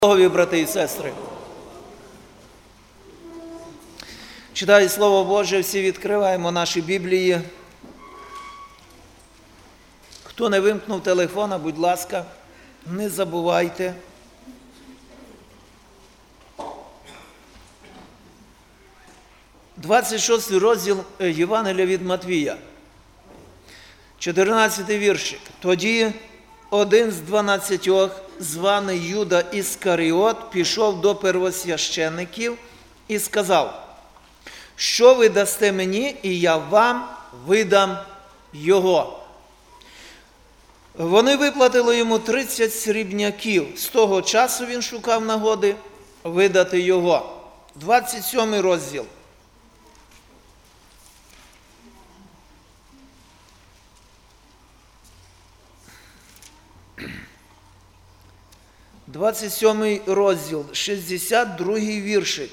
Богові, брати і сестри. Читаю Слово Боже, всі відкриваємо наші Біблії. Хто не вимкнув телефона, будь ласка, не забувайте. «26 розділ Євангелія від Матвія, 14 віршик. Тоді один з 12, званий Юда Іскаріот, пішов до первосвящеників і сказав: що ви дасте мені, і я вам видам його. Вони виплатили йому 30 срібняків. З того часу він шукав нагоди видати його. 27 розділ. Розділ, 62-й віршик.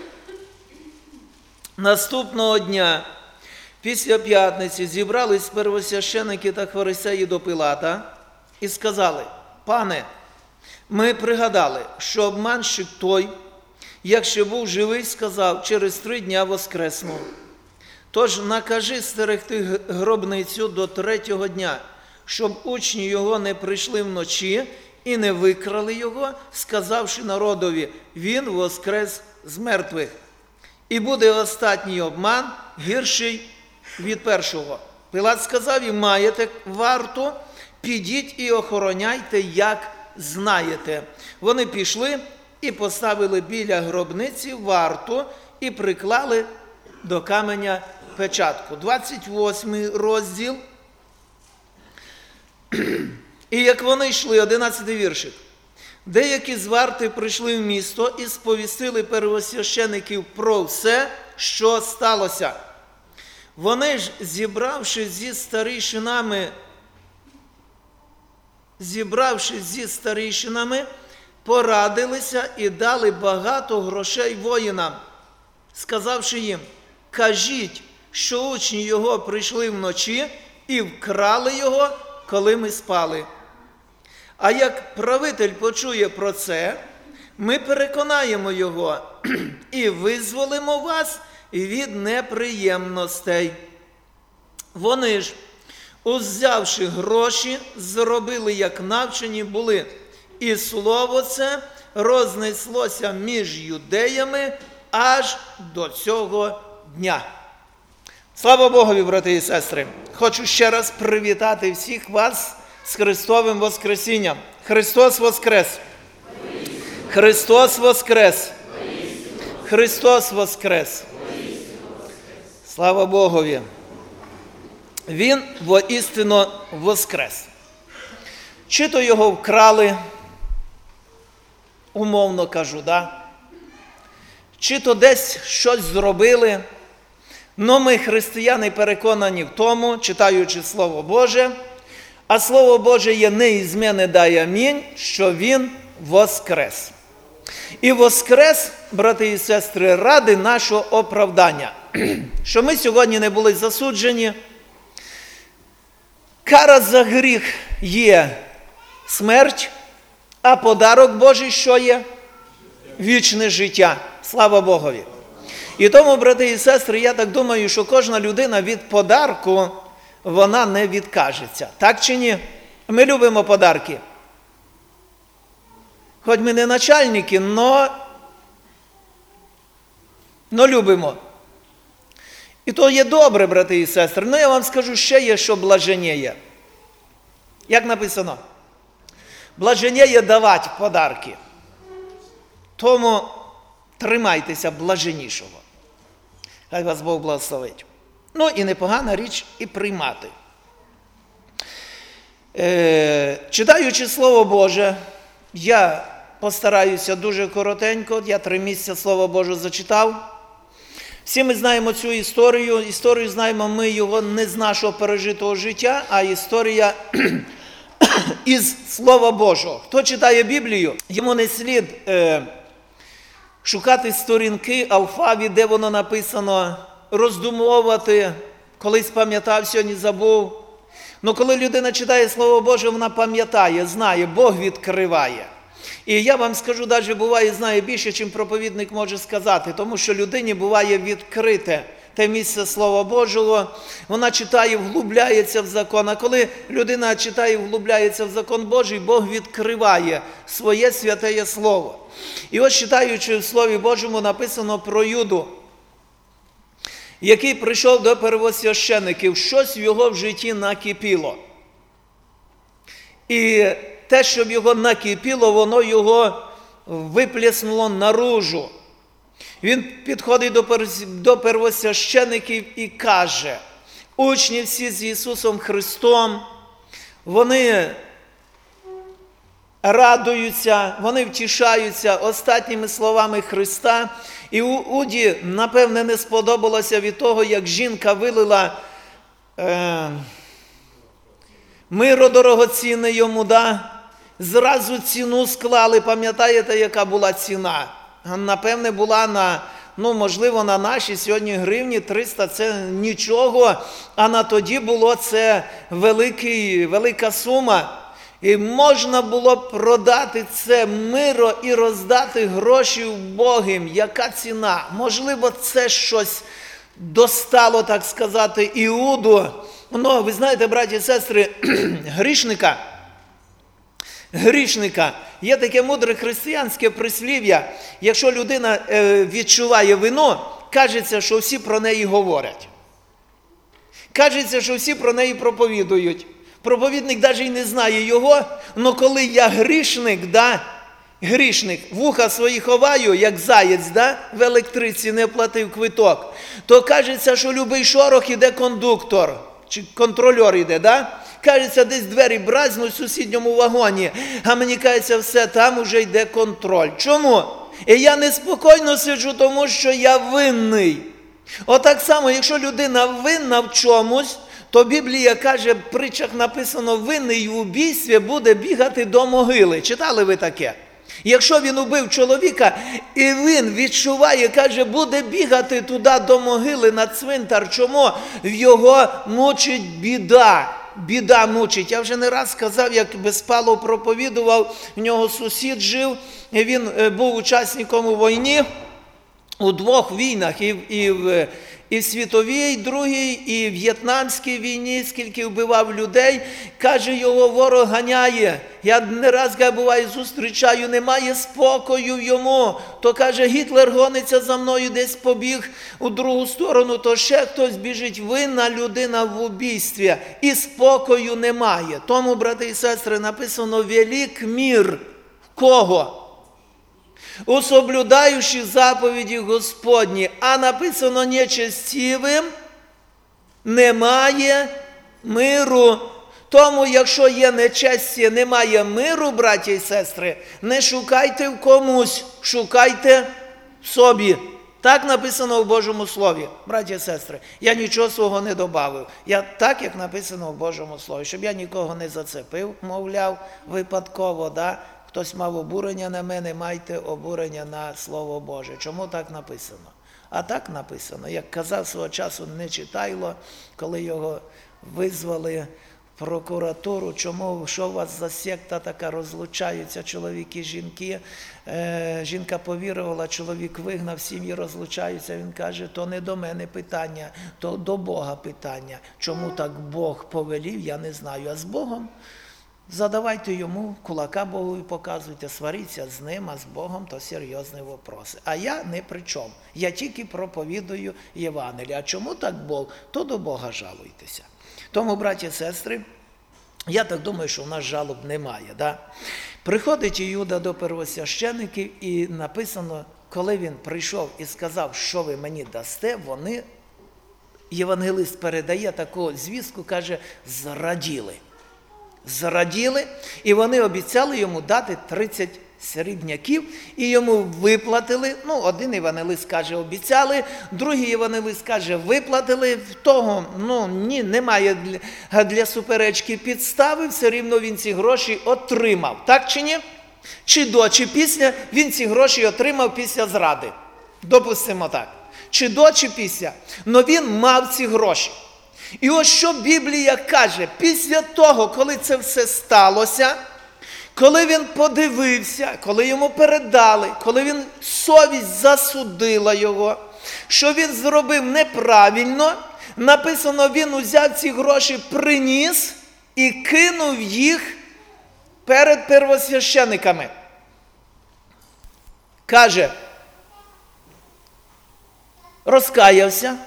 Наступного дня, після п'ятниці, зібрались первосвященики та фарисеї до Пилата і сказали: «Пане, ми пригадали, що обманщик той, як ще був живий, сказав, через 3 дня воскресну. Тож накажи стерегти гробницю до 3-го дня, щоб учні його не прийшли вночі і не викрали його, сказавши народові: він воскрес з мертвих. І буде останній обман гірший від першого». Пилат сказав їм: «Маєте варту, підіть і охороняйте, як знаєте». Вони пішли і поставили біля гробниці варту і приклали до каменя печатку. 28 розділ. І як вони йшли, 11 віршик. Деякі з варти прийшли в місто і сповістили первосвящеників про все, що сталося. Вони ж, зібравшись зі старішинами, порадилися і дали багато грошей воїнам, сказавши їм: «Кажіть, що учні його прийшли вночі і вкрали його, коли ми спали. А як правитель почує про це, ми переконаємо його і визволимо вас від неприємностей». Вони ж, узявши гроші, зробили, як навчені були. І слово це рознеслося між юдеями аж до цього дня. Слава Богові, брати і сестри! Хочу ще раз привітати всіх вас з Христовим Воскресінням. Христос Воскрес! Христос Воскрес! Христос Воскрес! Слава Богові! Він воістину воскрес. Чи то його вкрали, умовно кажу, да? Чи то десь щось зробили. Но ми, християни, переконані в тому, читаючи Слово Боже, а Слово Боже є неізмінне да й амінь, що Він воскрес. І воскрес, брати і сестри, ради нашого оправдання. Що ми сьогодні не були засуджені. Кара за гріх є смерть, а подарок Божий що є? Вічне життя. Слава Богові! І тому, брати і сестри, я так думаю, що кожна людина від подарку, вона не відкажеться. Так чи ні? Ми любимо подарки. Хоч ми не начальники, но любимо. І то є добре, брати і сестри. Ну, я вам скажу, ще є, що блаженіє. Як написано? Блаженіє давати подарки. Тому тримайтеся блаженнішого. Хай вас Бог благословить. Ну і непогана річ і приймати. Читаючи Слово Боже, я постараюся дуже коротенько, я 3 місяці Слово Боже зачитав. Всі ми знаємо цю історію. Історію знаємо ми його не з нашого пережитого життя, а історія із Слова Божого. Хто читає Біблію, йому не слід шукати сторінки, алфавіт, де воно написано, роздумовувати, колись пам'ятав, сьогодні забув. Но коли людина читає Слово Боже, вона пам'ятає, знає, Бог відкриває. І я вам скажу, навіть буває, знає більше, чим проповідник може сказати, тому що людині буває відкрите те місце Слова Божого, вона читає, вглубляється в закон. А коли людина читає, вглубляється в закон Божий, Бог відкриває своє святеє Слово. І ось, читаючи в Слові Божому, написано про Юду, який прийшов до первосвящеників, щось в його в житті накипіло. І те, що в його накипіло, воно його виплеснуло наружу. Він підходить до первосвящеників і каже, учні всі з Ісусом Христом, вони радуються, вони втішаються остатніми словами Христа. І Уді, напевне, не сподобалося від того, як жінка вилила миро дорогоцінне йому, зразу ціну склали. Пам'ятаєте, яка була ціна? Напевне, була можливо, на наші сьогодні гривні 300 – це нічого, а на тоді було це велика сума. І можна було продати це миро і роздати гроші вбогим. Яка ціна? Можливо, це щось достало, так сказати, Іуду. Ви знаєте, браті і сестри, грішника. Є таке мудре християнське прислів'я. Якщо людина відчуває вину, кажеться, що всі про неї говорять. Кажеться, що всі про неї проповідують. Проповідник навіть і не знає його, але коли я грішник, вуха свої ховаю, як заєць, в електриці не платив квиток, то кажеться, що любий шорох іде кондуктор, чи контрольор іде, Кажеться, десь двері бразнуть в сусідньому вагоні, а мені кажеться, все, там уже йде контроль. Чому? І я неспокійно сиджу, тому що я винний. Отак само, якщо людина винна в чомусь, то Біблія каже, в притчах написано, винний в убійстві буде бігати до могили. Читали ви таке? Якщо він убив чоловіка, і він відчуває, каже, буде бігати туди до могили, на цвинтар. Чому? Його мучить біда. Біда мучить. Я вже не раз сказав, як Безпалов проповідував, в нього сусід жив, і він був учасником у війні, у двох війнах, і в світовій другій, і в в'єтнамській війні, скільки вбивав людей. Каже, його ворог ганяє. Я не раз, буває, зустрічаю, немає спокою йому. То, каже, Гітлер гониться за мною, десь побіг у другу сторону, то ще хтось біжить, винна людина в убійстві. І спокою немає. Тому, брати і сестри, написано, велик мир. Кого? У соблюдаючи заповіді Господні, а написано нечестивим немає миру. Тому, якщо є нечестя, немає миру, браті і сестри, не шукайте в комусь, шукайте в собі. Так написано в Божому Слові, браті і сестри. Я нічого свого не добавив. Я так, як написано в Божому Слові, щоб я нікого не зацепив, мовляв, випадково, Хтось мав обурення на мене, майте обурення на Слово Боже. Чому так написано? А так написано, як казав свого часу Нечитайло, коли його визвали в прокуратуру, що у вас за секта така, розлучаються чоловік і жінки. Жінка повірувала, чоловік вигнав, сім'ї розлучаються. Він каже, то не до мене питання, то до Бога питання. Чому так Бог повелів, я не знаю. А з Богом? Задавайте йому, кулака Богу показуйте, сваріться з ним, а з Богом то серйозні вопроси. А я не при чому. Я тільки проповідую Євангелія. А чому так Бог? То до Бога жалуйтеся. Тому, браті і сестри, я так думаю, що в нас жалоб немає. Приходить Іуда до первосвящеників і написано, коли він прийшов і сказав, що ви мені дасте, вони, євангелист передає таку звістку, каже, зраділи, і вони обіцяли йому дати 30 срібняків, і йому виплатили, один євангелист каже, обіцяли, другий євангелист каже, виплатили, в того, немає для суперечки підстави, все рівно він ці гроші отримав. Так чи ні? Чи до, чи після він ці гроші отримав після зради. Допустимо так. Чи до, чи після. Но він мав ці гроші. І ось що Біблія каже, після того, коли це все сталося, Коли він подивився, коли йому передали, коли він совість засудила його, що він зробив неправильно, написано, він узяв ці гроші, приніс і кинув їх перед первосвящениками. Каже, розкаявся,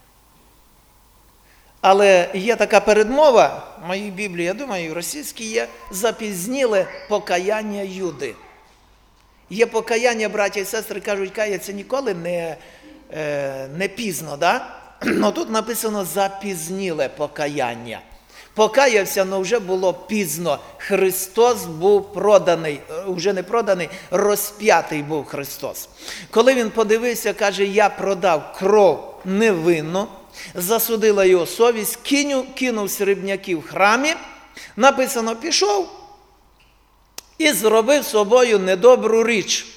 але є така передмова, в моїй Біблії, я думаю, і в російській є, запізніле покаяння Юди. Є покаяння, браття і сестри, кажуть, каяться ніколи не пізно, да? Но тут написано запізніле покаяння. Покаявся, але вже було пізно. Христос був проданий, вже не проданий, розп'ятий був Христос. Коли він подивився, каже, я продав кров невинну, засудила його совість, кинув срібняків в храмі, написано, пішов і зробив собою недобру річ.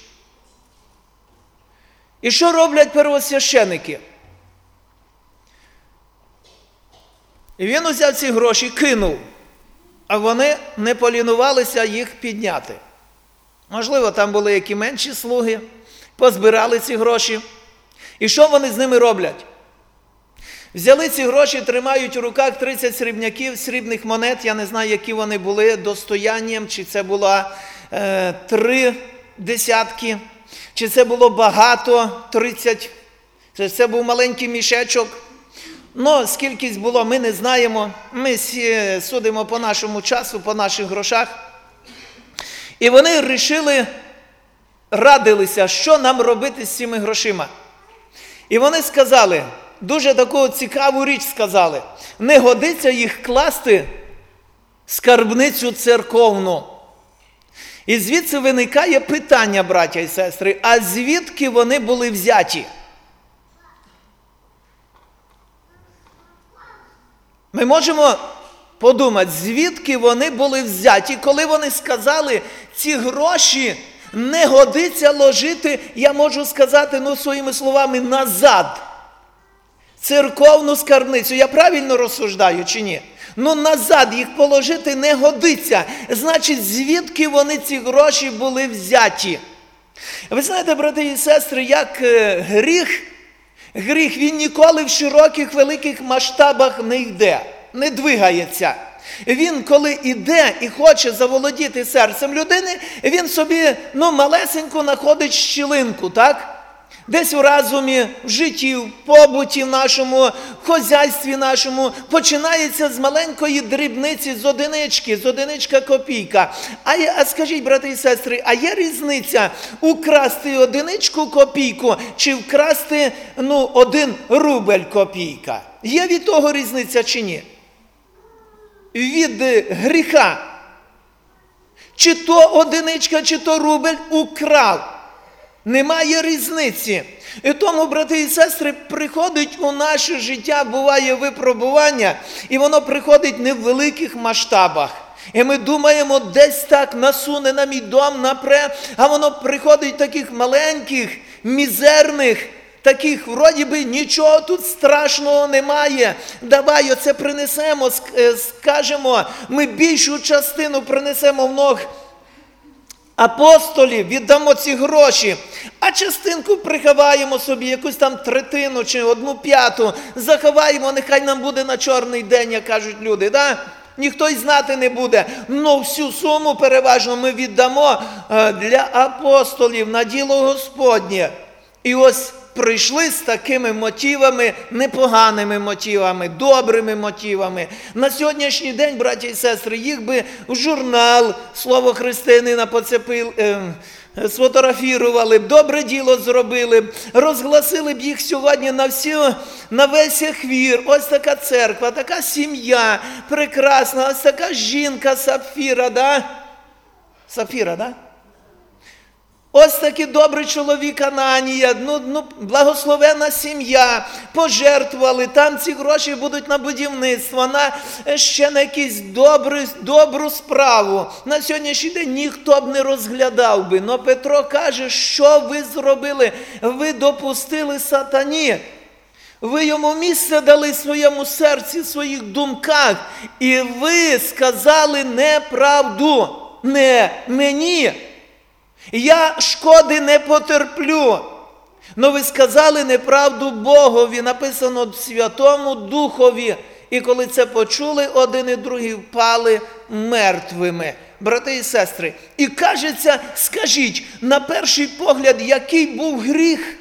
І що роблять первосвященики? І він узяв ці гроші, кинув, а вони не полінувалися їх підняти. Можливо, там були які менші слуги, позбирали ці гроші. І що вони з ними роблять? Взяли ці гроші, тримають у руках 30 срібняків, срібних монет, я не знаю, які вони були, достоянням, чи це було 3 десятки, чи це було багато, 30, чи це був маленький мішечок. Ну, скількись було, ми не знаємо, ми судимо по нашому часу, по наших грошах. І вони радилися, що нам робити з цими грошима. І вони сказали, дуже таку цікаву річ сказали, не годиться їх класти в скарбницю церковну. І звідси виникає питання, браття і сестри, а звідки вони були взяті? Ми можемо подумати, звідки вони були взяті, коли вони сказали, ці гроші не годиться ложити, я можу сказати, своїми словами, назад. Церковну скарбницю. Я правильно розсуждаю чи ні? Назад їх положити не годиться. Значить, звідки вони ці гроші були взяті? Ви знаєте, брати і сестри, як гріх, він ніколи в широких, великих масштабах не йде, не двигається. Він, коли йде і хоче заволодіти серцем людини, він собі, малесеньку знаходить щілинку, так? Десь у розумі, в житті, в побуті в нашому, в хозяйстві нашому, починається з маленької дрібниці, з одиничка копійка. А скажіть, брати і сестри, а є різниця украсти одиничку копійку, чи вкрасти, 1 рубль копійка? Є від того різниця чи ні? Від гріха. Чи то одиничка, чи то рубль украв. Немає різниці. І тому, брати і сестри, приходить у наше життя, буває випробування, і воно приходить не в великих масштабах. І ми думаємо, десь так насуне на мій дом, напре, а воно приходить таких маленьких, мізерних, таких, вроді би, нічого тут страшного немає. Давай оце принесемо, скажемо, ми більшу частину принесемо в ног апостолів, віддамо ці гроші, а частинку приховаємо собі, якусь там третину чи 1/5, заховаємо, нехай нам буде на чорний день, як кажуть люди, да? Ніхто й знати не буде. Всю суму переважно ми віддамо для апостолів на діло Господнє. І ось прийшли з такими мотивами, непоганими мотивами, добрими мотивами. На сьогоднішній день, браті і сестри, їх би в журнал «Слово християнина» сфотографірували б, добре діло зробили б, розгласили б їх сьогодні на весь хвір. Ось така церква, така сім'я прекрасна, ось така жінка Сапфіра, да? Сапфіра, да? Ось такий добрий чоловік Ананія, благословена сім'я, пожертвували, там ці гроші будуть на будівництво, на ще на якусь добру справу. На сьогоднішній день ніхто б не розглядав би, но Петро каже, що ви зробили? Ви допустили сатані. Ви йому місце дали в своєму серці, в своїх думках, і ви сказали неправду. не мені. Я шкоди не потерплю. Но ви сказали неправду Богові, написано Святому Духові. І коли це почули, один і другий впали мертвими. Брати і сестри, і кажеться, скажіть, на перший погляд, який був гріх?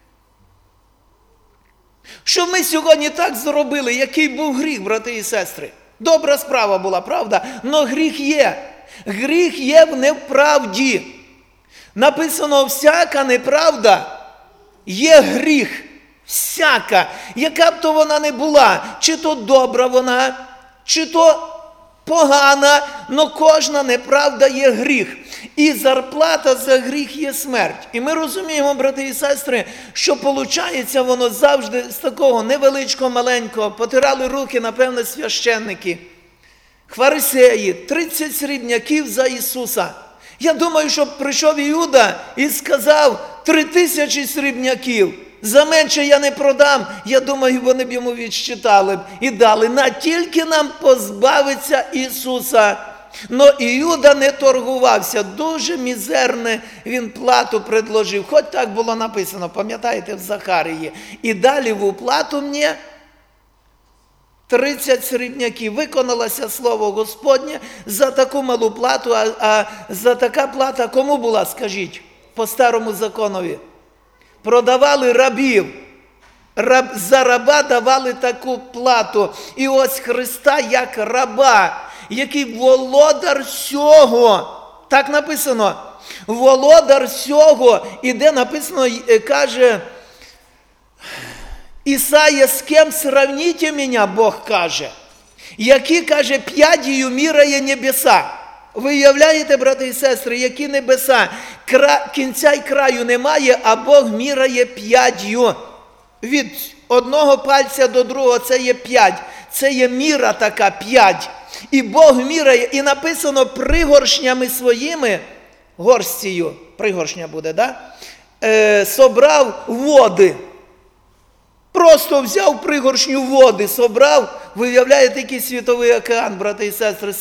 Що ми сьогодні так зробили, який був гріх, брати і сестри? Добра справа була, правда? Но гріх є. Гріх є в неправді. Написано, всяка неправда є гріх. Всяка, яка б то вона не була, чи то добра вона, чи то погана, но кожна неправда є гріх. І зарплата за гріх є смерть. І ми розуміємо, брати і сестри, що виходить воно завжди з такого невеличкого, маленького. Потирали руки, напевне, священники, фарисеї, 30 срібняків за Ісуса. Я думаю, що прийшов Іуда і сказав 3000 срібняків. За менше я не продам. Я думаю, вони б йому відсчитали б і дали. На тільки нам позбавиться Ісуса. Но Іуда не торгувався. Дуже мізерне він плату предложив. Хоч так було написано, пам'ятаєте, в Захарії. І далі в уплату мені 30 срібняків. Виконалося слово Господнє за таку малу плату. А за така плата кому була, скажіть, по старому законові? Продавали рабів. За раба давали таку плату. І ось Христа як раба, який володар всього. Так написано. Володар всього. І де написано, каже Ісая, з ким сравніте мене, Бог каже. Які, каже, п'ядію міряє небеса. Ви уявляєте, брати і сестри, які небеса? Кінця й краю немає, а Бог міряє п'ядью. Від одного пальця до другого це є 5. Це є міра така 5. І Бог міряє, і написано пригоршнями своїми, горстію, пригоршня буде, да? Собрав води. Просто взяв пригоршню води, собрав, виявляєте, який світовий океан, брати і сестри,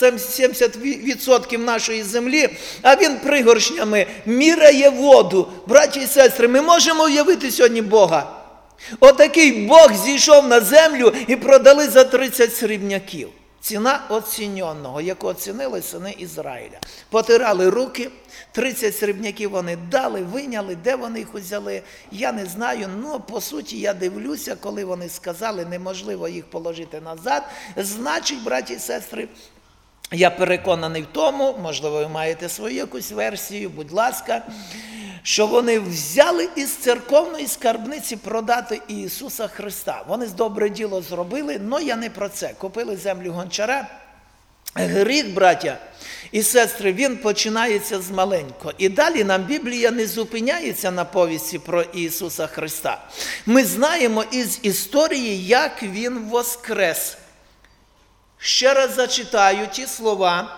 70% нашої землі, а він пригоршнями міряє воду. Браті і сестри, ми можемо уявити сьогодні Бога. Отакий Бог зійшов на землю і продали за 30 срібняків. Ціна оціненого, яку оцінили сини Ізраїля. Потирали руки, 30 срібняків вони дали, виняли, де вони їх взяли, я не знаю, ну, по суті, я дивлюся, коли вони сказали, неможливо їх положити назад, значить, браті і сестри, я переконаний в тому, можливо, ви маєте свою якусь версію, будь ласка, що вони взяли із церковної скарбниці продати Ісуса Христа. Вони добре діло зробили, але я не про це. Купили землю гончара. Гріх, браття і сестри, він починається з маленького. І далі нам Біблія не зупиняється на повісті про Ісуса Христа. Ми знаємо із історії, як Він воскрес. Ще раз зачитаю ті слова.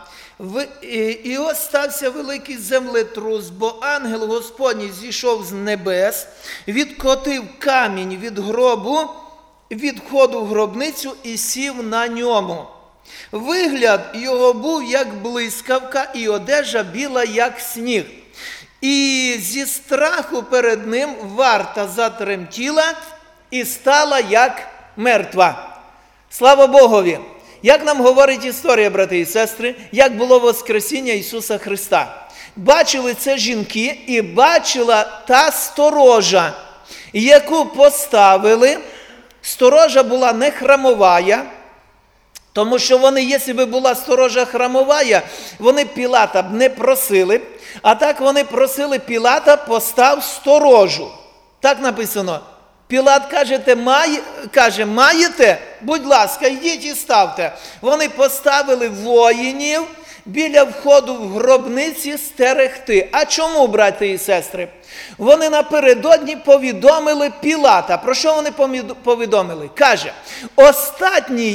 І ось стався великий землетрус, бо ангел Господній зійшов з небес, відкотив камінь від гробу, від входу в гробницю і сів на ньому. Вигляд його був, як блискавка, і одежа біла, як сніг. І зі страху перед ним варта затремтіла і стала, як мертва. Слава Богові! Як нам говорить історія, брати і сестри, як було воскресіння Ісуса Христа. Бачили це жінки і бачила та сторожа, яку поставили. Сторожа була не храмовая, тому що вони, якщо б була сторожа храмовая, вони Пілата б не просили, а так вони просили Пілата, постав сторожу. Так написано. Пілат каже, маєте? Будь ласка, йдіть і ставте. Вони поставили воїнів біля входу в гробниці стерегти. А чому, брати і сестри? Вони напередодні повідомили Пілата. Про що вони повідомили? Каже, остатній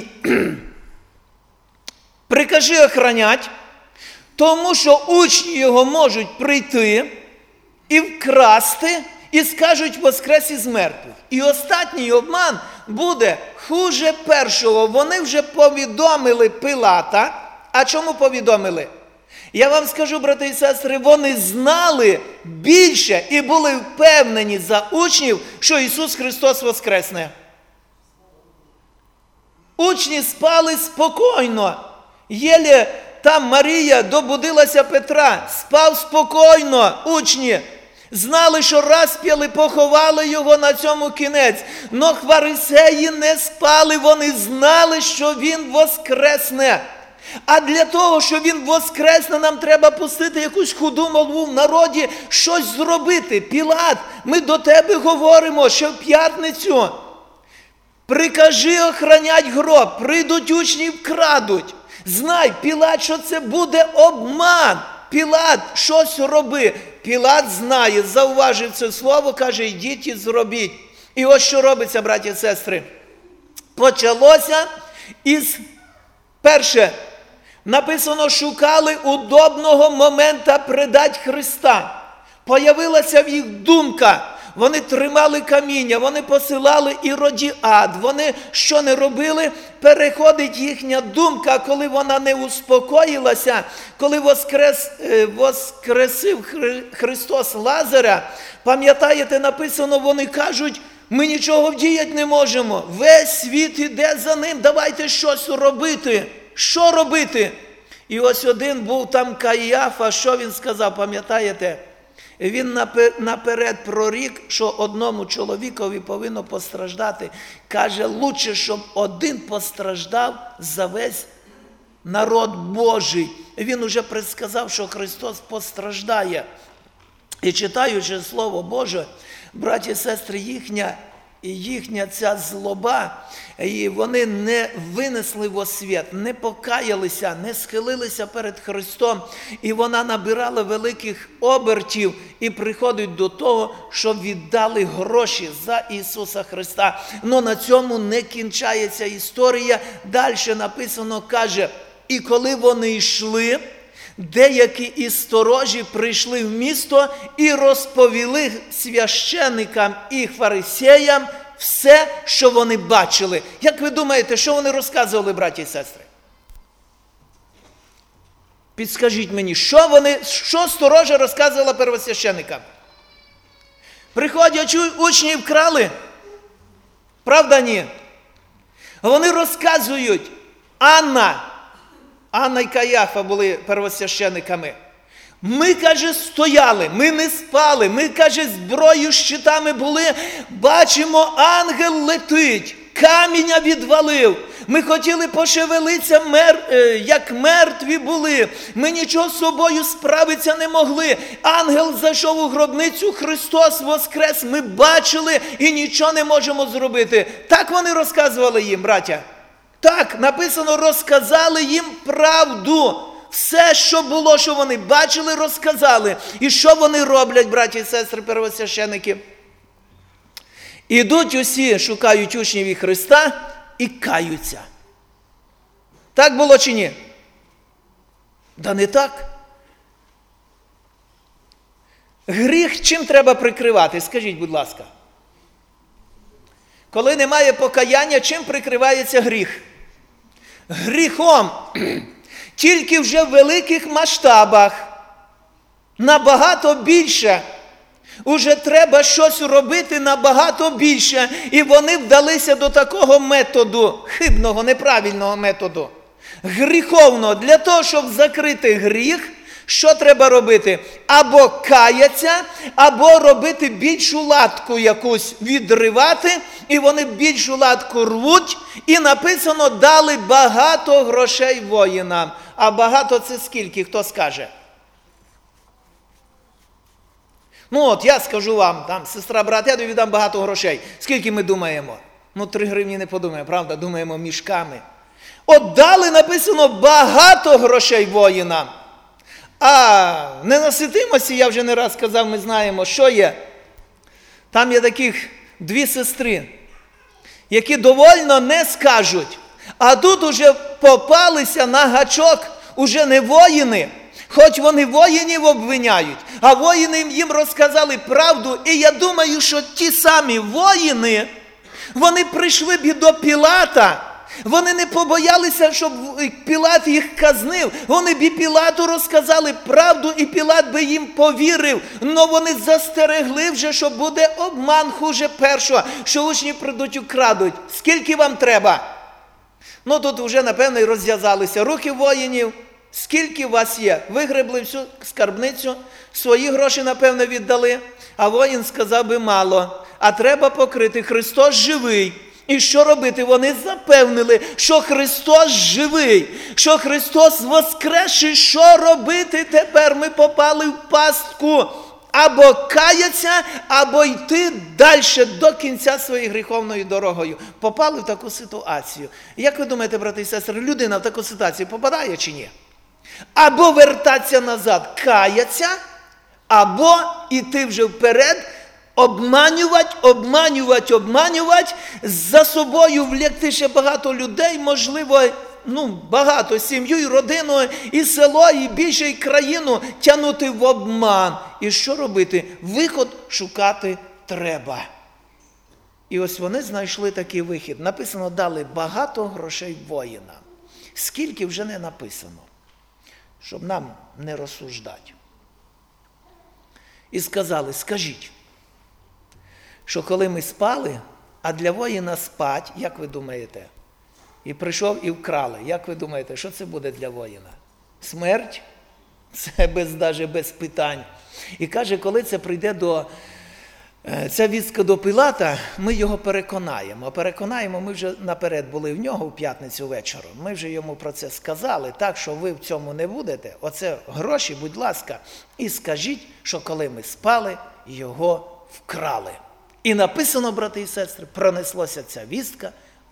прикажи охранять, тому що учні його можуть прийти і вкрасти, і скажуть воскрес із мертвих. І останній обман буде хуже першого. Вони вже повідомили Пилата. А чому повідомили? Я вам скажу, брати і сестри, вони знали більше і були впевнені за учнів, що Ісус Христос воскресне. Учні спали спокійно. Єлі там Марія добудилася Петра, спав спокійно учні. Знали, що розп'яли, поховали його, на цьому кінець. Но фарисеї не спали, вони знали, що він воскресне. А для того, щоб він воскресне, нам треба пустити якусь худу молву в народі, щось зробити. Пілат, ми до тебе говоримо, що в п'ятницю прикажи охранять гроб, прийдуть учні, вкрадуть. Знай, Пілат, що це буде обман. Пілат, щось роби. Пілат знає, зауважив це слово, каже, йдіть і зробіть. І ось що робиться, браті і сестри. Почалося із, перше, написано, шукали удобного момента предать Христа. Появилася в їх думка. Вони тримали каміння, вони посилали Іродіад, вони що не робили, переходить їхня думка, коли вона не успокоїлася, коли воскресив Христос Лазаря. Пам'ятаєте, написано, вони кажуть, ми нічого вдіяти не можемо, весь світ іде за ним, давайте щось робити. Що робити? І ось один був там Каїафа, що він сказав, пам'ятаєте? Він наперед прорік, що одному чоловікові повинно постраждати. Каже, лучше, щоб один постраждав за весь народ Божий. Він уже предсказав, що Христос постраждає. І читаючи Слово Боже, браті і сестри, їхня ця злоба, і вони не винесли в освіт, не покаялися, не схилилися перед Христом, і вона набирала великих обертів і приходить до того, що віддали гроші за Ісуса Христа. Но на цьому не кінчається історія. Далі написано, каже, і коли вони йшли, деякі із сторожі прийшли в місто і розповіли священикам і фарисеям все, що вони бачили. Як ви думаєте, що вони розказували, браті і сестри? Підскажіть мені, що сторожа розказувала первосвященикам? Приходять учні і вкрали? Правда, ні? Вони розказують, Анна і Каїафа були первосвящениками. Ми, каже, стояли, ми не спали, ми, каже, зброєю, щитами були, бачимо, ангел летить, каміння відвалив. Ми хотіли пошевелитися, як мертві були. Ми нічого з собою справитися не могли. Ангел зайшов у гробницю, Христос воскрес, ми бачили і нічого не можемо зробити. Так вони розказували їм, браття. Так, написано, розказали їм правду. Все, що було, що вони бачили, розказали. І що вони роблять, браті і сестри, первосвященики? Ідуть усі, шукають учнів Христа і каються. Так було чи ні? Да не так. Гріх чим треба прикривати? Скажіть, будь ласка. Коли немає покаяння, чим прикривається гріх? Гріхом. Тільки вже в великих масштабах. Набагато більше. Уже треба щось робити набагато більше. І вони вдалися до такого методу, хибного, неправильного методу. Гріховного. Для того, щоб закрити гріх, що треба робити? Або каяться, або робити більшу латку якусь, відривати, і вони більшу латку рвуть, і написано, дали багато грошей воїнам. А багато це скільки, хто скаже? Ну от, я скажу вам, там, сестра, брат, я тобі віддам багато грошей. Скільки ми думаємо? 3 гривні не подумаємо, правда? Думаємо мішками. От дали, написано, багато грошей воїнам. А ненаситимості, я вже не раз сказав, ми знаємо, що є. Там є таких 2 сестри, які довольно не скажуть. А тут уже попалися на гачок уже не воїни, хоч вони воїнів обвиняють, а воїни їм розказали правду. І я думаю, що ті самі воїни, вони прийшли б і до Пілата Вони не побоялися, щоб Пілат їх казнив. Вони б і Пілату розказали правду, і Пілат би їм повірив. Но вони застерегли вже, що буде обман хуже першого, що учні прийдуть украдуть. Скільки вам треба? Ну тут вже, напевно, і розв'язалися руки воїнів. Скільки у вас є? Вигребли всю скарбницю, свої гроші, напевно, віддали. А воїн сказав би мало. А треба покрити, Христос живий. І що робити? Вони запевнили, що Христос живий, що Христос воскресший. Що робити тепер? Ми попали в пастку. Або каяться, або йти далі до кінця своєю гріховною дорогою. Попали в таку ситуацію. Як ви думаєте, брати і сестри, людина в таку ситуацію попадає чи ні? Або вертатися назад, каяться, або йти вже вперед, обманювати, за собою влекти ще багато людей, можливо, багато, сім'ю, і родину, і село, і більше, і країну тягнути в обман. І що робити? Виход шукати треба. І ось вони знайшли такий вихід. Написано, дали багато грошей воїнам. Скільки вже не написано, щоб нам не розсуждати. І сказали, скажіть, що коли ми спали, а для воїна спать, як ви думаєте? І прийшов і вкрали. Як ви думаєте, що це буде для воїна? Смерть? Це навіть без питань. І каже, коли це прийде ця вістка до Пилата, ми його переконаємо. Ми вже наперед були в нього в п'ятницю вечором. Ми вже йому про це сказали, так що ви в цьому не будете. Оце гроші, будь ласка. І скажіть, що коли ми спали, його вкрали. І написано, брати і сестри, пронеслося ця вістка,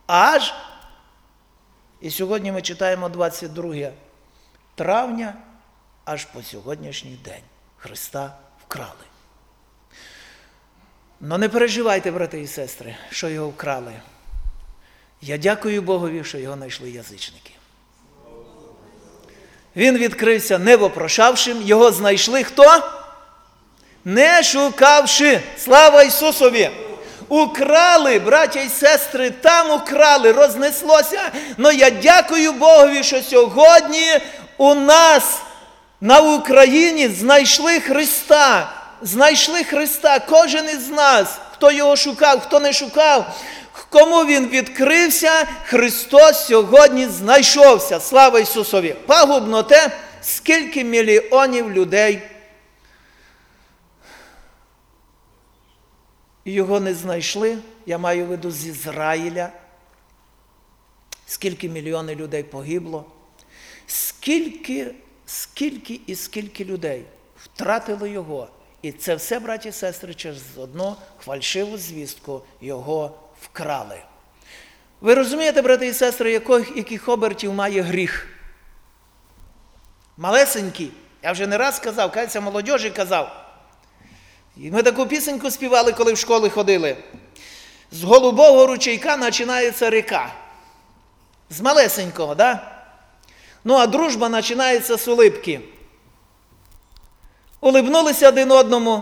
і сьогодні ми читаємо 22 травня, аж по сьогоднішній день Христа вкрали. Но не переживайте, брати і сестри, що його вкрали. Я дякую Богові, що його знайшли язичники. Він відкрився невопрошавшим, його знайшли хто? Не шукавши. Слава Ісусові! Украли, браття і сестри, там украли, рознеслося. Но я дякую Богові, що сьогодні у нас на Україні знайшли Христа. Знайшли Христа, кожен із нас, хто його шукав, хто не шукав, кому він відкрився, Христос сьогодні знайшовся. Слава Ісусові! Пагубно те, скільки мільйонів людей його не знайшли, я маю в виду з Ізраїля, скільки мільйонів людей погибло, скільки людей втратили його. І це все, браті і сестри, через одну фальшиву звістку його вкрали. Ви розумієте, брати і сестри, яких обертів має гріх? Малесенький. Я вже не раз казав, кажеться, молодіжі казав. І ми таку пісеньку співали, коли в школи ходили. З голубого ручейка починається ріка. З малесенького, да? А дружба починається з улипки. Улибнулися один одному,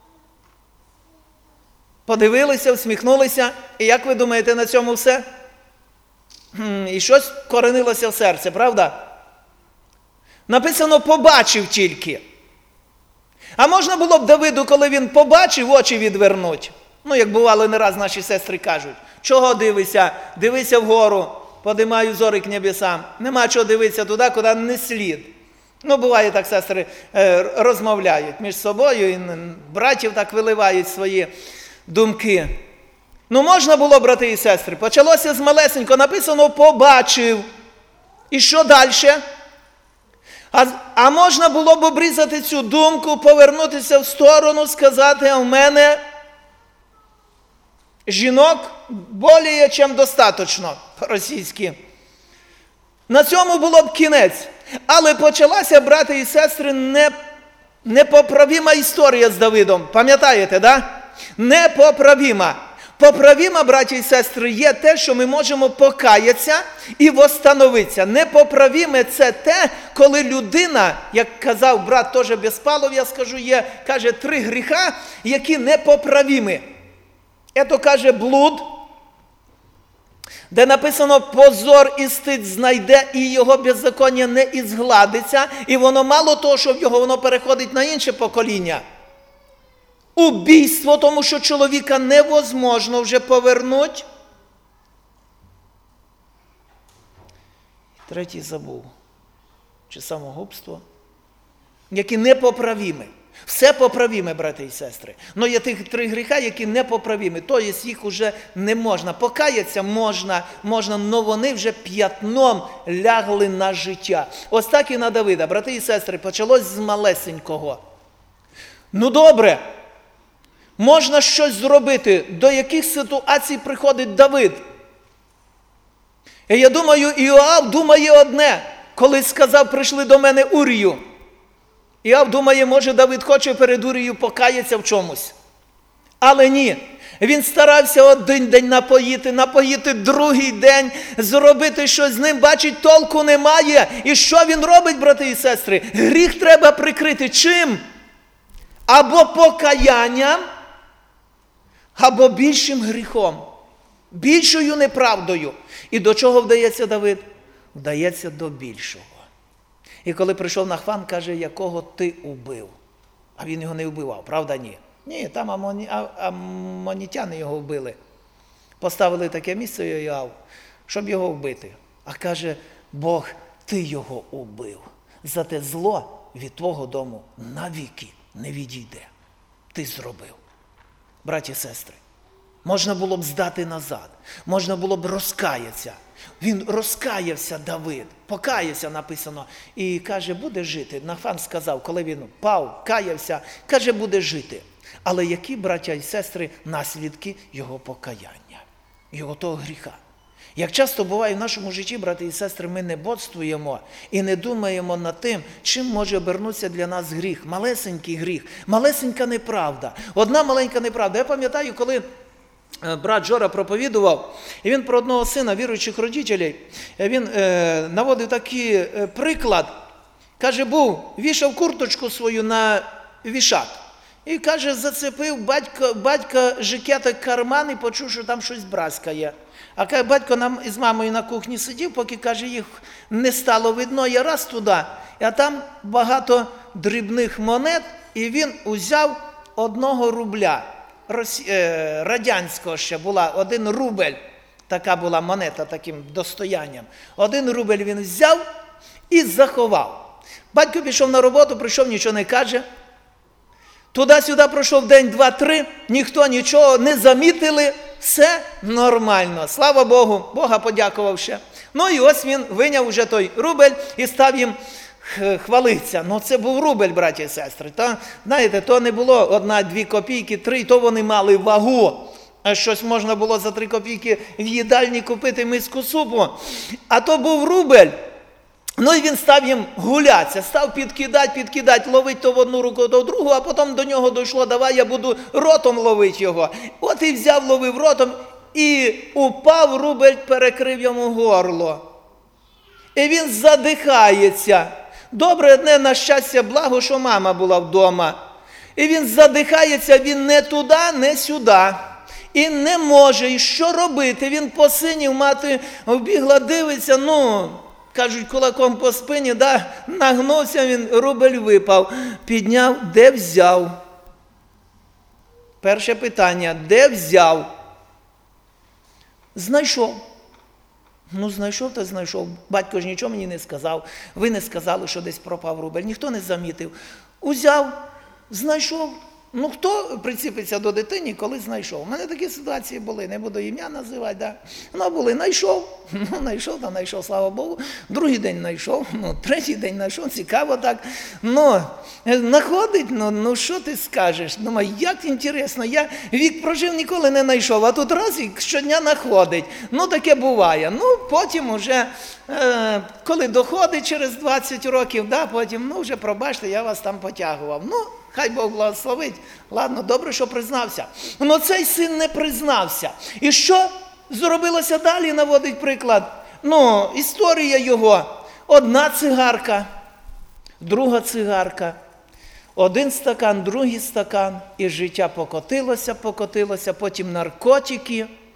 подивилися, всміхнулися. І як ви думаєте, на цьому все? І щось коренилося в серці, правда? Написано, побачив тільки. А можна було б Давиду, коли він побачив, очі відвернуть? Як бувало не раз наші сестри кажуть. Чого дивишся? Дивися вгору, подимаю зори к небесам. Нема чого дивитися туди, куди не слід. Буває так, сестри розмовляють між собою, і братів так виливають свої думки. Можна було, брати і сестри, почалося з малесенько, написано побачив. І що далі? А можна було б обрізати цю думку, повернутися в сторону, сказати, а в мене жінок боліє, чим достаточно, по-російськи. На цьому було б кінець. Але почалася, брати і сестри, непоправима історія з Давидом. Пам'ятаєте, да? Непоправима. Поправима, браті і сестри, є те, що ми можемо покаятися і восстановитися. Непоправиме – це те, коли людина, як казав брат теж Безпалов, я скажу, каже, 3 гріха, які непоправимі. Це, каже, блуд, де написано «позор і стид знайде, і його беззаконня не ізгладиться», і воно мало того, що в його воно переходить на інше покоління. Убійство, тому що чоловіка невозможно вже повернути. Третій забув. Чи самогубство? Які непоправімі. Все поправіме, брати і сестри. Но є тих 3 гріха, які непоправімі. Тобто їх вже не можна. Покаятися можна, но вони вже п'ятном лягли на життя. Ось так і на Давида. Брати і сестри, почалось з малесенького. Ну добре, можна щось зробити. До яких ситуацій приходить Давид? І я думаю, Іоав думає одне, коли сказав, прийшли до мене Урію. Іоав думає, може Давид хоче перед Урією покаятися в чомусь. Але ні. Він старався один день напоїти другий день, зробити щось з ним, бачить, толку немає. І що він робить, брати і сестри? Гріх треба прикрити чим? Або покаянням, або більшим гріхом, більшою неправдою. І до чого вдається Давид? Вдається до більшого. І коли прийшов Нахван, каже, якого ти убив? А він його не вбивав, правда ні? Ні, там амонітяни його вбили. Поставили таке місце Йоав, щоб його вбити. А каже, Бог, ти його убив. Зате зло від твого дому навіки не відійде. Ти зробив. Браті і сестри, можна було б здати назад, можна було б розкаятися. Він розкаявся, Давид, покаявся, написано, і каже, буде жити. Нахван сказав, коли він пав, каявся, каже, буде жити. Але які, браття і сестри, наслідки його покаяння, його того гріха? Як часто буває в нашому житті, брати і сестри, ми не бодствуємо і не думаємо над тим, чим може обернутися для нас гріх. Малесенький гріх, малесенька неправда. Одна маленька неправда. Я пам'ятаю, коли брат Жора проповідував, і він про одного сина віруючих родителів, він наводив такий приклад. Каже, вішав курточку свою на вішак. І, каже, зацепив батька жикеток карман і почув, що там щось браскає. А каже, батько з мамою на кухні сидів, поки, каже, їх не стало видно, я раз туди, а там багато дрібних монет, і він узяв 1 рубля. Радянського ще була, 1 рубль, така була монета таким достоянням. 1 рубль він взяв і заховав. Батько пішов на роботу, прийшов, нічого не каже. Туди-сюди пройшов день, 2, 3, ніхто нічого не замітили, все нормально. Слава Богу, Бога подякував ще. Ну і ось він виняв уже той рубль і став їм хвалиться. Ну це був рубль, браті і сестри. То, знаєте, то не було 1, 2 копійки, 3, то вони мали вагу. А щось можна було за 3 копійки в їдальні купити миску супу. А то був рубль. Ну і він став їм гулятися, став підкидати, ловити то в одну руку, то в другу, а потім до нього дійшло, давай я буду ротом ловити його. От і взяв, ловив ротом, і упав рубль, перекрив йому горло. І він задихається. Добре, одне, на щастя, благо, що мама була вдома. І він задихається, він не туди, не сюди. І не може, і що робити? Він посинів, мати вбігла, дивиться, кажуть, кулаком по спині, нагнувся він, рубль випав. Підняв, де взяв? Перше питання, де взяв? Знайшов. Знайшов та знайшов. Батько ж нічого мені не сказав. Ви не сказали, що десь пропав рубль. Ніхто не замітив. Узяв, знайшов. Хто приціпиться до дитини, коли знайшов? У мене такі ситуації були, не буду ім'я називати. Були, знайшов. Знайшов, слава Богу. Другий день знайшов, третій день знайшов, цікаво так. Знаходить, що ти скажеш? Думаю, як інтересно, я вік прожив, ніколи не знайшов, а тут раз і щодня знаходить. Таке буває. Потім уже, коли доходить через 20 років, потім, вже пробачте, я вас там потягував. Хай Бог благословить. Ладно, добре, що признався. Но цей син не признався. І що зробилося далі, наводить приклад? Історія його. 1 цигарка, 2 цигарка, 1 стакан, другий стакан. І життя покотилося, потім наркотики.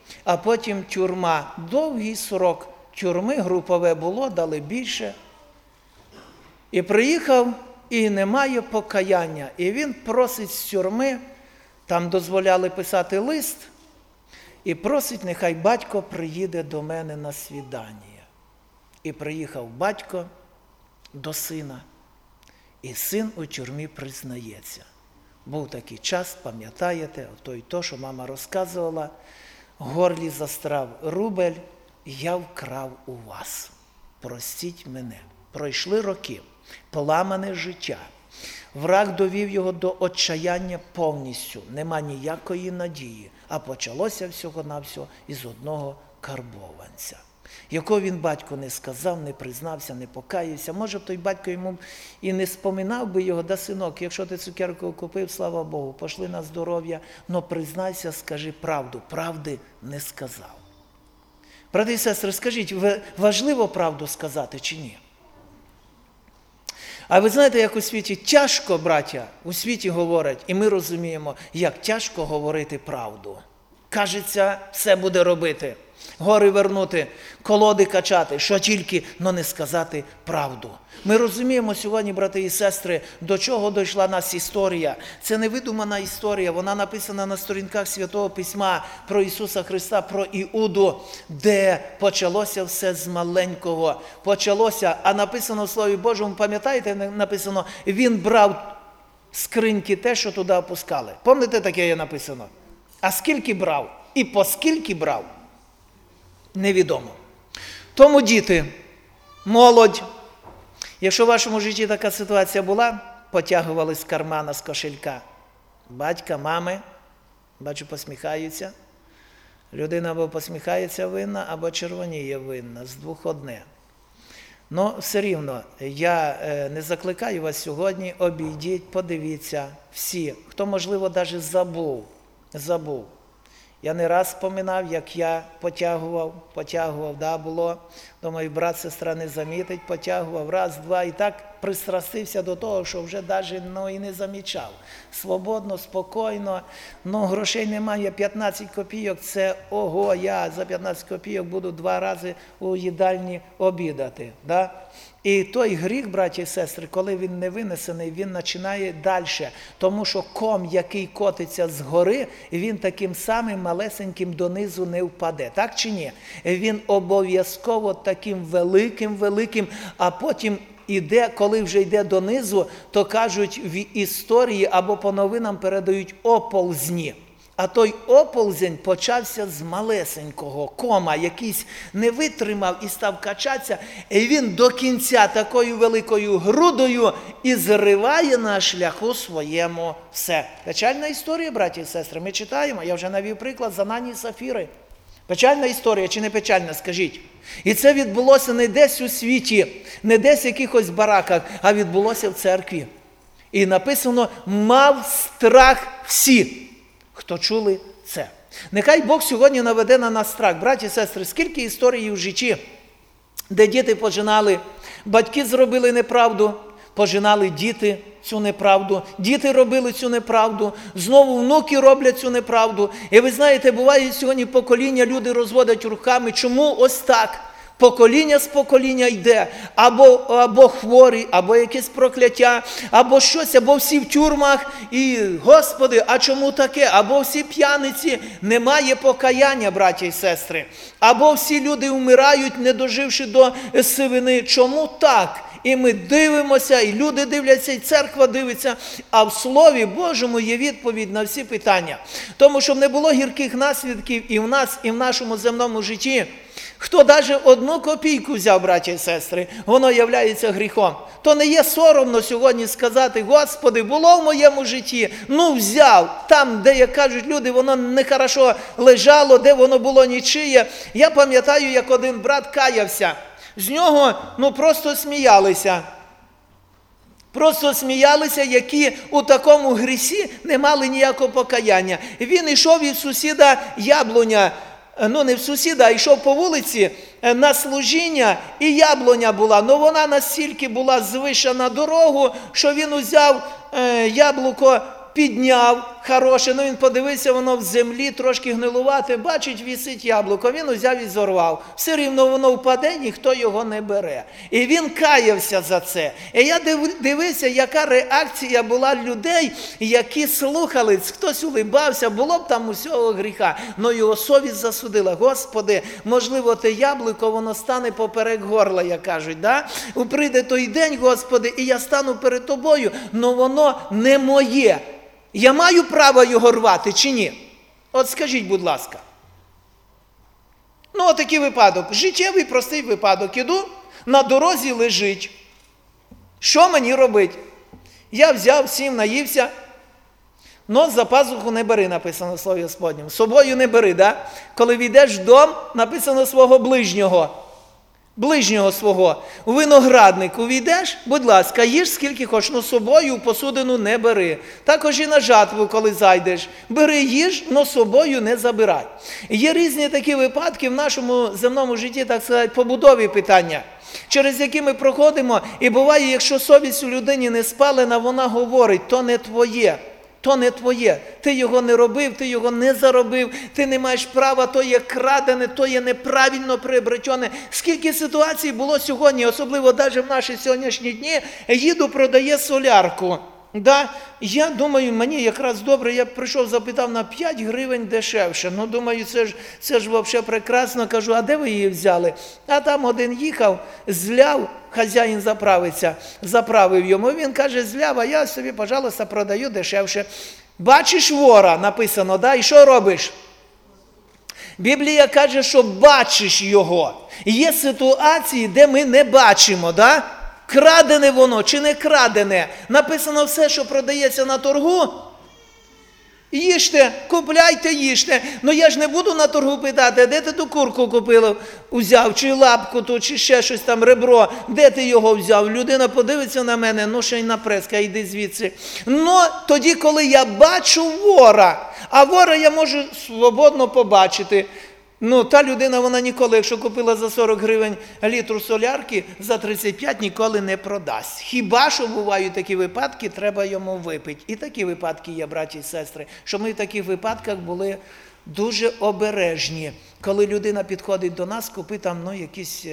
а потім тюрма. Довгий срок тюрми, групове було, дали більше. І приїхав, і немає покаяння. І він просить з тюрми, там дозволяли писати лист, і просить, нехай батько приїде до мене на свідання. І приїхав батько до сина, і син у тюрмі признається. Був такий час, пам'ятаєте, то, що мама розказувала, горлі застрав рубель, я вкрав у вас. Простіть мене. Пройшли роки, поламане життя. Враг довів його до отчаяння повністю. Нема ніякої надії. А почалося всього-навсього із одного карбованця, якого він батько не сказав, не признався, не покаявся. Може б той батько йому і не споминав би його, да, синок, якщо ти цукерку купив, слава Богу, пошли на здоров'я, но признайся, скажи правду. Правди не сказав. Брати і сестри, скажіть, важливо правду сказати чи ні? А ви знаєте, як у світі тяжко, браття, у світі говорять, і ми розуміємо, як тяжко говорити правду. Кажеться, все буде робити, гори вернути, колоди качати, що тільки, но не сказати правду. Ми розуміємо сьогодні, брати і сестри, до чого дійшла нас історія. Це не видумана історія, вона написана на сторінках Святого Письма про Ісуса Христа, про Іуду, де почалося все з маленького. Почалося, а написано в Слові Божому, пам'ятаєте, написано, він брав скриньки те, що туди опускали. Пам'ятаєте, таке є написано? А скільки брав і по скільки брав, невідомо. Тому діти, молодь, якщо в вашому житті така ситуація була, потягували з кармана, з кошелька батька, мами, бачу, посміхаються. Людина або посміхається винна, або червоніє винна, з двох одне. Но все рівно, я не закликаю вас сьогодні, обійдіть, подивіться всі, хто, можливо, навіть забув. Я не раз споминав, як я потягував, да, було. Думаю, брат, сестра не замітить, потягував, раз, два, і так пристрастився до того, що вже навіть і не замічав. Свободно, спокійно, грошей немає, 15 копійок, це ого, я за 15 копійок буду 2 рази у їдальні обідати. Да? І той гріх, браті і сестри, коли він не винесений, він починає далі. Тому що ком, який котиться згори, він таким самим малесеньким донизу не впаде. Так чи ні? Він обов'язково таким великим, а потім іде, коли вже йде донизу, то кажуть в історії або по новинам передають оползні. А той оползень почався з малесенького кома, якийсь не витримав і став качатися, і він до кінця такою великою грудою і зриває на шляху своєму все. Печальна історія, браті і сестри, ми читаємо, я вже навів приклад з Ананії і Сафіри. Печальна історія чи не печальна, скажіть? І це відбулося не десь у світі, не десь в якихось бараках, а відбулося в церкві. І написано, мав страх всі, хто чули це. Нехай Бог сьогодні наведе на нас страх. Браті і сестри, скільки історій в житті, де діти пожинали, батьки зробили неправду, пожинали діти цю неправду, діти робили цю неправду, знову внуки роблять цю неправду. І ви знаєте, буває сьогодні покоління, люди розводять руками. Чому ось так? Покоління з покоління йде, або хворі, або якесь прокляття, або щось, або всі в тюрмах, і, Господи, а чому таке? Або всі п'яниці, немає покаяння, браті і сестри, або всі люди вмирають, не доживши до сивини. Чому так? І ми дивимося, і люди дивляться, і церква дивиться, а в Слові Божому є відповідь на всі питання. Тому, щоб не було гірких наслідків і в нас, і в нашому земному житті, хто навіть 1 копійку взяв, браті і сестри, воно являється гріхом. То не є соромно сьогодні сказати, Господи, було в моєму житті, взяв. Там, де, як кажуть люди, воно нехорошо лежало, де воно було нічиє. Я пам'ятаю, як один брат каявся. З нього, просто сміялися. Просто сміялися, які у такому грісі не мали ніякого покаяння. Він йшов від сусіда яблуня, не в сусіда, а йшов по вулиці на служіння, і яблуня була. Вона настільки була звиша на дорогу, що він узяв яблуко, підняв, хороше, ну він подивився, воно в землі, трошки гнилувате, бачить, висить яблуко, він узяв і зорвав. Все рівно воно впаде, ніхто його не бере. І він каявся за це. І я дивився, яка реакція була людей, які слухались, хтось улибався, було б там усього гріха, но його совість засудила. Господи, можливо, те яблуко, воно стане поперек горла, як кажуть, да? Прийде той день, Господи, і я стану перед Тобою, но воно не моє. Я маю право його рвати чи ні? От скажіть, будь ласка. Ну, отакий випадок. Життєвий, простий випадок. Іду, на дорозі лежить. Що мені робити? Я взяв, сів, наївся. Но за пазуху не бери, написано в Слові Господньому. З собою не бери, да? Коли війдеш в дом, написано свого ближнього. Ближнього свого. У виноградник увійдеш, будь ласка, їж скільки хочеш, но з собою в посудину не бери. Також і на жатву, коли зайдеш. Бери їж, но з собою не забирай. Є різні такі випадки в нашому земному житті, так сказати, побудові питання, через які ми проходимо. І буває, якщо совість у людині не спалена, вона говорить, то не твоє. То не твоє, ти його не робив, ти його не заробив, ти не маєш права, то є крадене, то є неправильно приобретене. Скільки ситуацій було сьогодні, особливо навіть в наші сьогоднішні дні, їду, продає солярку. Да? Я думаю, мені якраз добре, я прийшов, запитав на 5 гривень дешевше. Ну, думаю, це ж взагалі прекрасно. Кажу, а де ви її взяли? А там один їхав, зляв, хазяїн заправив йому. Він каже, зляв, а я собі, пожалуйста, продаю дешевше. Бачиш вора, написано, да? І що робиш? Біблія каже, що бачиш його. Є ситуації, де ми не бачимо, да? Крадене воно чи не крадене. Написано все, що продається на торгу. Їжте, купляйте, їжте. Ну я ж не буду на торгу питати, де ти ту курку купив, узяв, чи лапку ту, чи ще щось там, ребро, де ти його взяв? Людина подивиться на мене, ну ще й напреска, йди звідси. Ну тоді, коли я бачу вора, а вора я можу свободно побачити. Ну, та людина, вона ніколи, якщо купила за 40 гривень літру солярки, за 35 ніколи не продасть. Хіба що бувають такі випадки, треба йому випити. І такі випадки є, браті і сестри, що ми в таких випадках були дуже обережні. Коли людина підходить до нас, купи там, ну, якийсь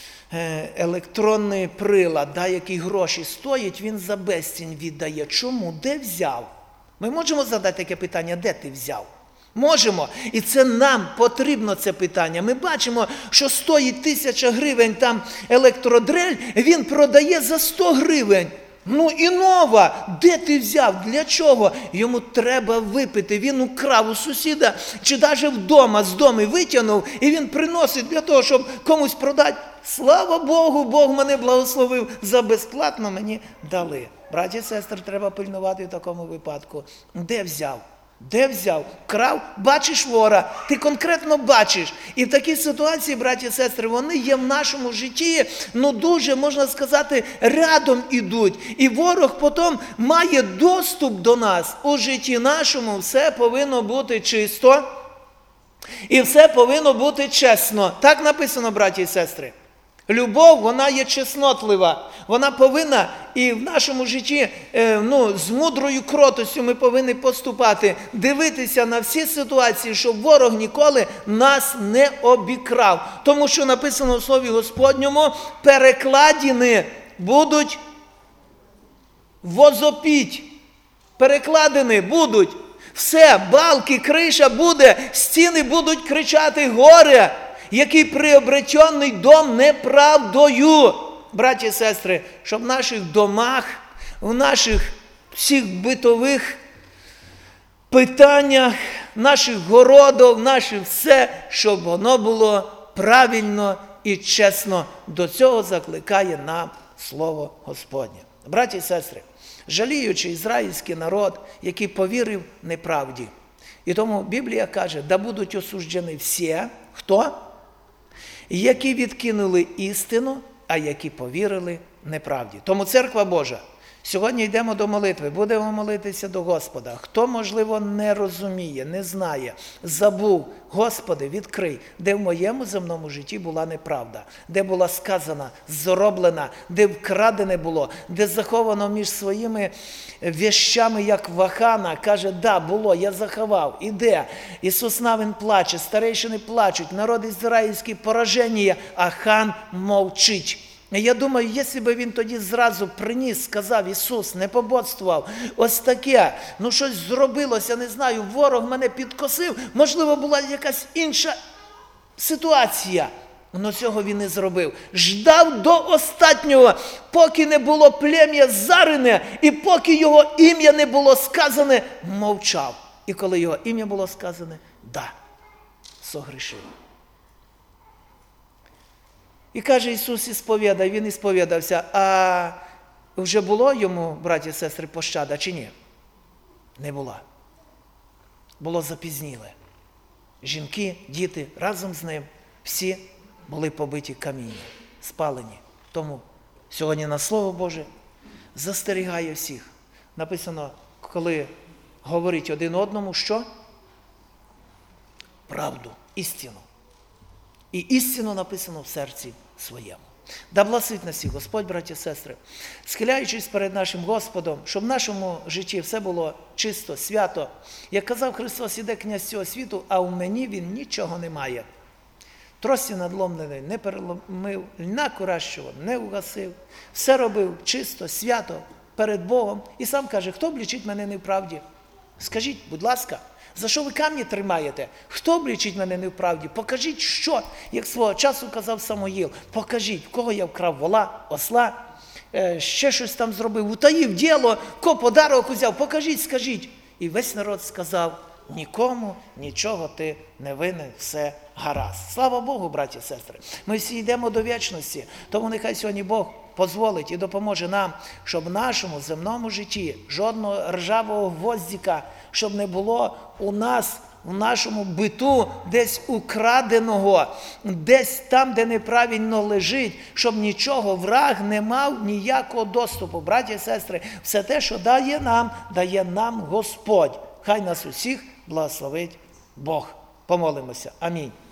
електронний прилад, да, який гроші стоїть, він за безцінь віддає. Чому? Де взяв? Ми можемо задати таке питання, де ти взяв? Можемо. І це нам потрібно це питання. Ми бачимо, що стоїть 1000 гривень там електродрель, він продає за 100 гривень. Ну і нова. Де ти взяв? Для чого? Йому треба випити. Він украв у сусіда, чи навіть вдома з дому витягнув, і він приносить для того, щоб комусь продати. Слава Богу, Бог мене благословив. За безплатно мені дали. Браті і сестри, треба пильнувати в такому випадку. Де взяв? Де взяв? Крав? Бачиш вора. Ти конкретно бачиш. І в такій ситуації, браті і сестри, вони є в нашому житті, ну дуже, можна сказати, рядом ідуть. І ворог потім має доступ до нас. У житті нашому все повинно бути чисто і все повинно бути чесно. Так написано, браті і сестри. Любов, вона є чеснотлива, вона повинна, і в нашому житті, з мудрою кротостю ми повинні поступати, дивитися на всі ситуації, щоб ворог ніколи нас не обікрав. Тому що написано в Слові Господньому, перекладини будуть возопіть, перекладини будуть, все, балки, криша буде, стіни будуть кричати горе, який приобретений дом неправдою. Браті і сестри, щоб в наших домах, в наших всіх битових питаннях, наших городах, наших все, щоб воно було правильно і чесно. До цього закликає нам Слово Господнє. Браті і сестри, жаліючи ізраїльський народ, який повірив неправді. І тому Біблія каже, да будуть осуджені всі, хто? Які відкинули істину, а які повірили неправді. Тому Церква Божа Сьогодні йдемо до молитви, будемо молитися до Господа. Хто, можливо, не розуміє, не знає, забув, Господи, відкрий, де в моєму земному житті була неправда, де була сказана, зроблена, де вкрадене було, де заховано між своїми вещами, як Вахана, каже, да, було, я заховав, іде. Ісус Навин плаче, старейшини плачуть, народ ізраїльський пораження, а хан мовчить. Я думаю, якщо б він тоді зразу приніс, сказав, Ісус, не пободствував, ось таке, щось зробилося, не знаю, ворог мене підкосив, можливо, була якась інша ситуація. Но цього він не зробив. Ждав до останнього, поки не було плем'я зарине, і поки його ім'я не було сказане, мовчав. І коли його ім'я було сказане, да, согрішив. І каже Ісус, ісповідай, він ісповідався, а вже було йому, браті і сестри, пощада чи ні? Не було. Було запізніле. Жінки, діти разом з ним, всі були побиті камінням, спалені. Тому сьогодні на Слово Боже застерігає всіх. Написано, коли говорить один одному, що? Правду, істину. І істину написано в серці своєму. Да благословить нас всіх Господь, браті і сестри, схиляючись перед нашим Господом, щоб в нашому житті все було чисто, свято. Як казав Христос, іде князь цього світу, а у мені він нічого не має. Трості надломлений не переломив, льна куращого не угасив. Все робив чисто, свято перед Богом. І сам каже, хто облічить мене неправді? Скажіть, будь ласка, за що ви камні тримаєте? Хто облічить мене неправді? Покажіть, що, як свого часу казав Самуїл. Покажіть, в кого я вкрав вола, осла, ще щось там зробив, утаїв діло, кого подарок узяв. Покажіть, скажіть. І весь народ сказав, нікому нічого ти не винен, все гаразд. Слава Богу, браті і сестри. Ми всі йдемо до вічності, тому нехай сьогодні Бог дозволить і допоможе нам, щоб в нашому земному житті жодного ржавого гвоздика, щоб не було у нас, в нашому биту десь украденого, десь там, де неправильно лежить, щоб нічого, враг не мав ніякого доступу. Браті і сестри, все те, що дає нам Господь. Хай нас усіх благословить Бог. Помолимося. Амінь.